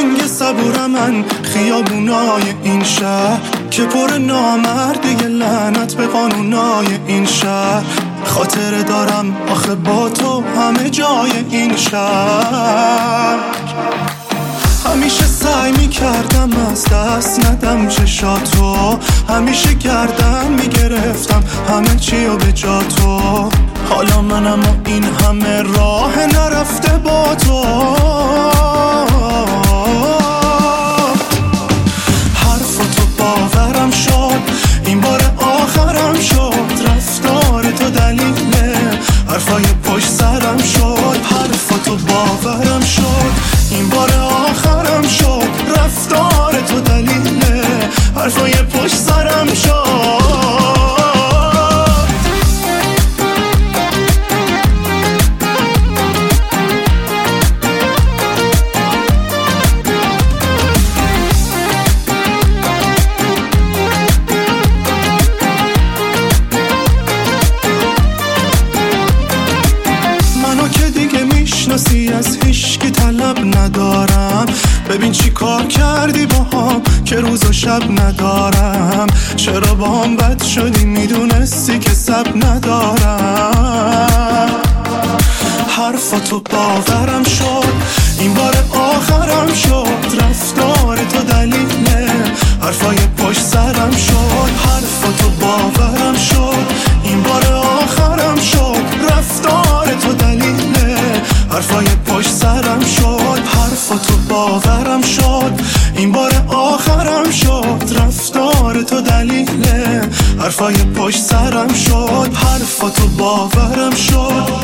تنگ صبورم من خیابونای این شهر که پر نامردی لعنت به قانونای این شهر. خاطره دارم آخه با تو همه جای این شهر. همیشه سعی میکردم از دست ندم چشاتو، همیشه گردن میگرفتم همه چیو به جا تو. حالا منم و این همه راه نرفته با تو. حرفتو باورم شد این بار آخرم شد، رفتار تو دلیله حرفای پشت سرم شد. حرفتو باورم شد این بار آخرم شد، رفتار تو دلیله حرفای پشت سرم شد. از هیچکی طلب ندارم، ببین چی کار کردی باهام که روز و شب ندارم. چرا باهام بد شدی میدونستی که سب ندارم. حرفاتو باورم شد این بار آخرم شد، رفتار تو دلیله حرفای پشت سرم شد. حرفاتو باورم شد این بار آخرم شد، رفتار تو دلیله حرفای پشت سرم شد. حرفاتو باورم شد این بار آخرم شد، رفتار تو دلیله حرفای پشت سرم شد. حرفاتو باورم شد.